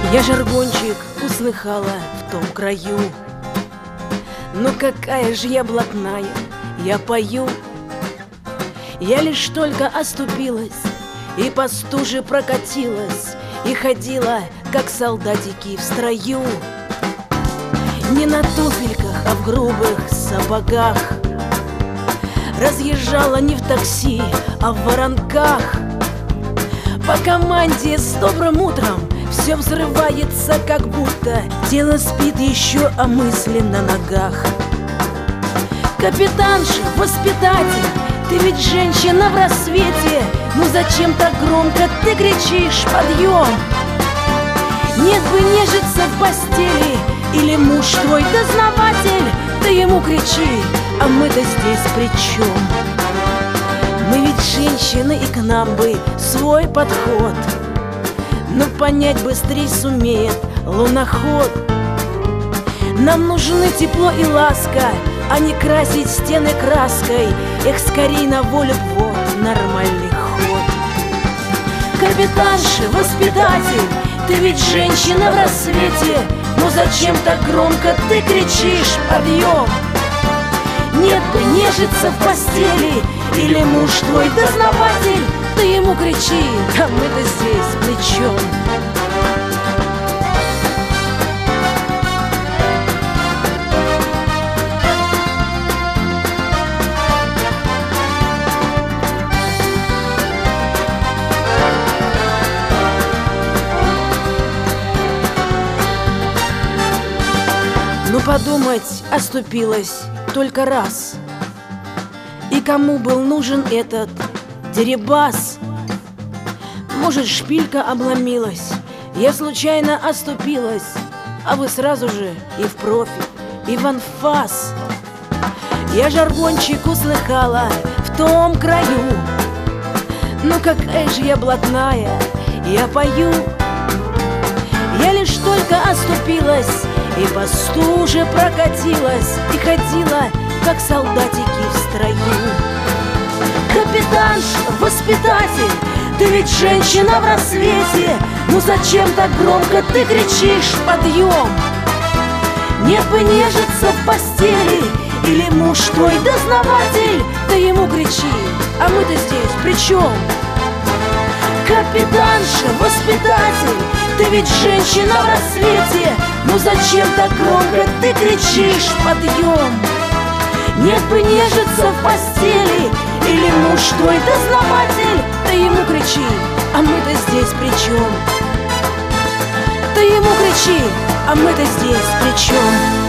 Я жаргончик услыхала в том краю. Но какая же я блатная, я пою. Я лишь только оступилась и по стуже прокатилась, и ходила, как солдатики в строю. Не на туфельках, а в грубых сапогах. Разъезжала не в такси, а в воронках. По команде с добрым утром все взрывается, как будто тело спит еще, а мысли на ногах. Капитанша, воспитатель, ты ведь женщина в рассвете. Ну зачем так громко ты кричишь «Подъем!»? Нет бы нежиться в постели, или муж твой дознаватель, ты ему кричи, а мы-то здесь при чем? Мы ведь женщины, и к нам бы свой подход. Но понять быстрей сумеет луноход. Нам нужны тепло и ласка, а не красить стены краской. Эх, скорей на волю, вот нормальный ход. Капитанша, воспитатель, ты ведь женщина в рассвете. Ну зачем так громко ты кричишь «Подъем!»? Нет бы нежиться в постели, или муж твой дознаватель, ты ему кричи, а мы-то здесь при чем? Ну подумать, оступилась только раз. И кому был нужен этот дерибас? Может, шпилька обломилась, я случайно оступилась, а вы сразу же и в профиль, и в анфас. Я жаргончик услыхала в том краю. Ну какая же я блатная, я пою. Я лишь только оступилась и по стуже прокатилась, и ходила, как солдатики в строю. Капитанша, воспитатель, ты ведь женщина в рассвете. Ну зачем так громко ты кричишь «Подъем!»? Нет бы нежиться в постели, или муж твой дознаватель, ты ему кричи, а мы-то здесь при чем? Капитанша, воспитатель, ты ведь женщина в рассвете. Ну зачем так громко ты кричишь «Подъем!»? Нет бы нежиться в постели, или муж твой дознаватель, ты ему кричи, а мы-то здесь при чем? Ты ему кричи, а мы-то здесь при чем?